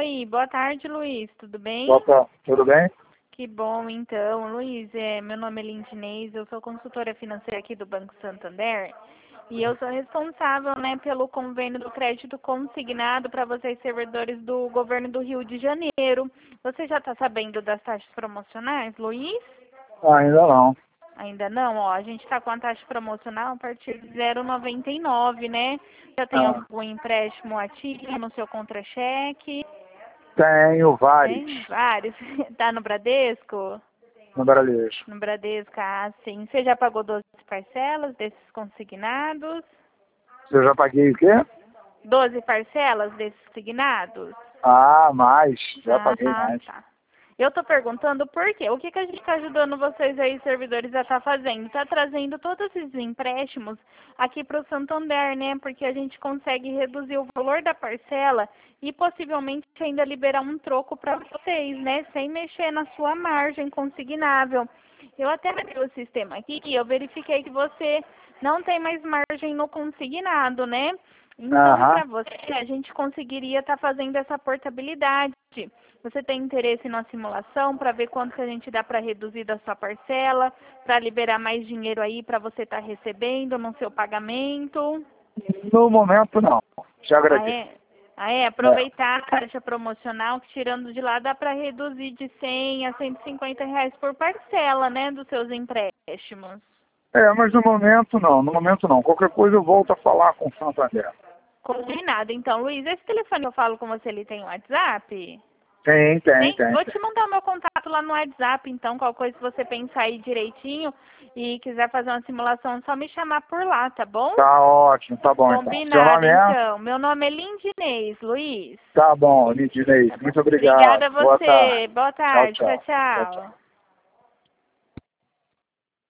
Oi, boa tarde, Luiz. Tudo bem? Boa tarde. Tudo bem? Que bom, então. Luiz, meu nome é Lindinês, eu sou consultora financeira aqui do Banco Santander e eu sou responsável, né, pelo convênio do crédito consignado para vocês, servidores do governo do Rio de Janeiro. Você já está sabendo das taxas promocionais, Luiz? Ainda não. Ainda não, ó, a gente está com a taxa promocional a partir de 0,99, né? Já tem Ah, algum empréstimo ativo no seu contra-cheque? tenho vários Tem vários. Tá no Bradesco? no Bradesco. No Bradesco, ah, sim. Você já pagou 12 parcelas desses consignados? Eu já paguei o quê? 12 parcelas desses consignados? Ah, mais. Já Ah, paguei mais. tá. Eu tô perguntando por quê? O que que a gente está ajudando vocês aí, servidores, a estar fazendo? Está trazendo todos esses empréstimos aqui para o Santander, né? Porque a gente consegue reduzir o valor da parcela e possivelmente ainda liberar um troco para vocês, né? Sem mexer na sua margem consignável. Eu até abri o sistema aqui e eu verifiquei que você não tem mais margem no consignado, né? Então, Aham. para você, a gente conseguiria estar fazendo essa portabilidade. Você tem interesse na simulação para ver quanto que a gente dá para reduzir da sua parcela, para liberar mais dinheiro aí para você estar recebendo no seu pagamento? No momento, não. Te Ah, agradeço. é? Ah, é? É. Aproveitar a taxa promocional, que tirando de lá dá para reduzir de 100 a 150 reais por parcela, né, dos seus empréstimos. Mas no momento, não. No momento, não. Qualquer coisa eu volto a falar com o Santander. Combinado. Então, Luiz, esse telefone que eu falo com você, ele tem WhatsApp? Tem. Vou te mandar o meu contato lá no WhatsApp, então, qualquer coisa, se você pensar aí direitinho e quiser fazer uma simulação, é só me chamar por lá, tá bom? Tá ótimo, tá bom então. Seu Combinado, nome é? então. Meu nome é Lindinês, Luiz. Tá bom, Lidinei. Muito obrigado. Obrigada a Boa tarde. você. Boa Tchau, tarde. Tchau, tchau. Tchau, tchau. tchau.